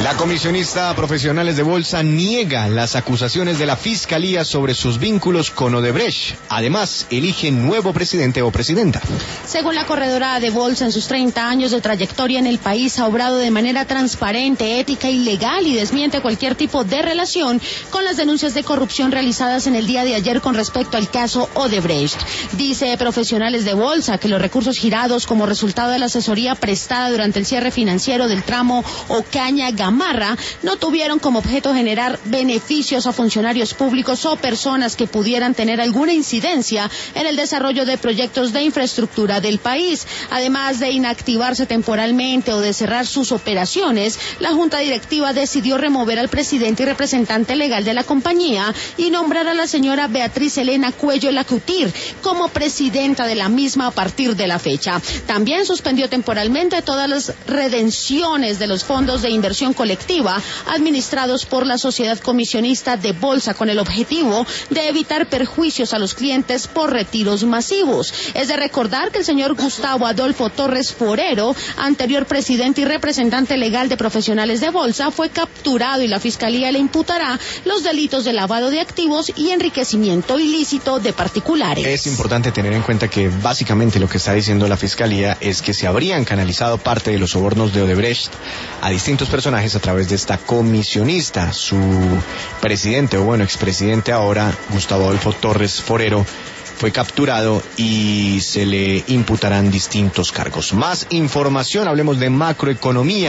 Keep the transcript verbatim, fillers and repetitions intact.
La comisionista Profesionales de Bolsa niega las acusaciones de la Fiscalía sobre sus vínculos con Odebrecht. Además, elige nuevo presidente o presidenta. Según la corredora de Bolsa, en sus treinta años de trayectoria en el país ha obrado de manera transparente, ética y legal y desmiente cualquier tipo de relación con las denuncias de corrupción realizadas en el día de ayer con respecto al caso Odebrecht. Dice Profesionales de Bolsa que los recursos girados como resultado de la asesoría prestada durante el cierre financiero del tramo Ocaña-Gamarra no tuvieron como objeto generar beneficios a funcionarios públicos o personas que pudieran tener alguna incidencia en el desarrollo de proyectos de infraestructura del país. Además de inactivarse temporalmente o de cerrar sus operaciones, la Junta Directiva decidió remover al presidente y representante legal de la compañía y nombrar a la señora Beatriz Elena Cuello Lacutir como presidenta de la misma a partir de la fecha. También suspendió temporalmente todas las redenciones de los fondos de inversión colectiva administrados por la Sociedad Comisionista de Bolsa con el objetivo de evitar perjuicios a los clientes por retiros masivos. Es de recordar que el señor Gustavo Adolfo Torres Forero, anterior presidente y representante legal de Profesionales de Bolsa, fue capturado y la Fiscalía le imputará los delitos de lavado de activos y enriquecimiento ilícito de particulares. Es importante tener en cuenta que básicamente lo que está diciendo la Fiscalía es que se habrían canalizado parte de los sobornos de Odebrecht a distintos personajes a través de esta comisionista. Su presidente, o bueno, expresidente ahora, Gustavo Adolfo Torres Forero, fue capturado y se le imputarán distintos cargos. Más información, hablemos de macroeconomía.